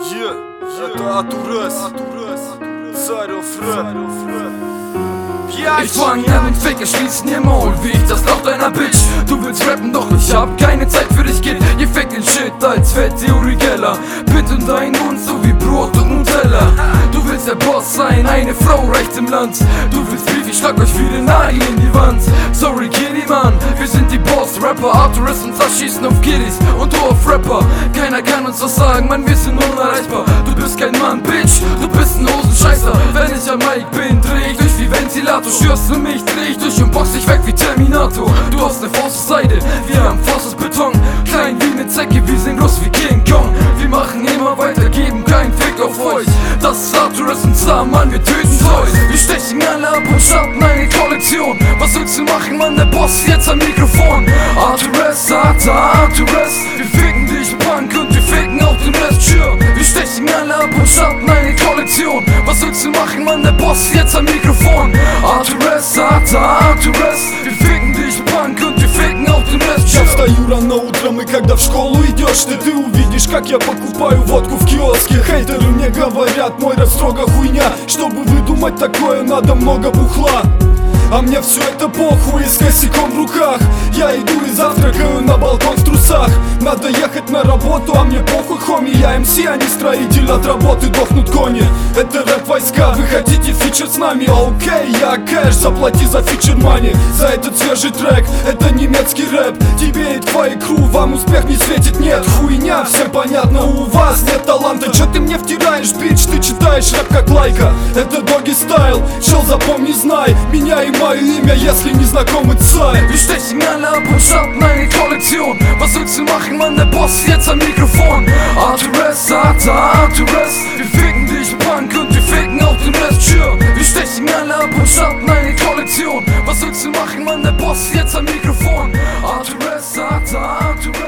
Это Атурес, Царев Рэп. Ich fang an und Ficker schließen ihr Maul, wie ich das laut deiner Bitch. Du willst rappen, doch ich hab keine Zeit für dich, Kid. Ihr fickt den Shit als fette Uri Geller. Pitt und dein Hund, so wie Brot und Nutella. Du willst der Boss sein, eine Frau rechts im Land. Du willst Beef, ich schlag euch wie den Nagel in die Wand. Sorry Kitty, Mann, wir sind die Boss-Rapper. Arturus und Sash schießen auf Kiddies und du auf Rapper. Keiner kann uns was sagen, Mann, wir sind unerreichbar. Du bist kein Mann, Bitch, du bist ein Hosenscheißer. Wenn ich am Mic bin, dreh ich durch wie Ventilator. Schürst du mich, dreh ich durch und box dich weg wie Terminator. Du hast ne Faust aus Seide, wir haben Faust aus Beton. Klein wie ne Zecke, wir sind groß wie King Kong. Wir machen immer weiter, geben keinen Fick auf euch. Das ist Arturus und Star, Mann, wir töten Toys. Wir stechen alle ab und starten eine Kollektion. Was willst du machen, Mann, der Boss jetzt am Mikrofon. Arturus, Arturus, wir ficken dich Punk und wir ficken auch den Rest, sure. Wir stechen alle ab und starten eine Kollektion. Was willst du machen, Mann, der Boss jetzt am Mikrofon. Arturus, Arturus, wir ficken dich Punk und wir ficken auch den Rest, sure. Я встаю рано утром, и когда в школу идешь, ты увидишь, как я покупаю водку в киоске. Хейтеры мне говорят, мой рэп строго хуйня. Чтобы выдумать такое, надо много бухла. А мне все это похуй, с косяком в руках. Я иду и завтракаю на балкон в трусах. Надо ехать на работу, а мне похуй, хоми. Я МС, а не строитель, от работы дохнут кони. Это рэп-войска, вы хотите фичер с нами? Окей, я кэш, заплати за фичер мани. За этот свежий трек, это немецкий рэп. Тебе и твоей кру, вам успех не светит, нет. Хуйня, всем понятно, у вас нет таланта. Чё ты мне втираешь, бич, ты читаешь рэп как лайка. Это доги стайл, чел, запомни, знай меня и мое имя, если не знакомый Царь. Wir stechen alle ab und starten eine Kollektion. Was willst du machen, Mann, der Boss jetzt am Mikrofon. Arturus, Arturus, wir ficken dich Punk und wir ficken auch den Rest, sure. Wir stechen alle ab und starten eine Kollektion. Was willst du machen, Mann, der Boss jetzt am Mikrofon. Arturus, Arturus.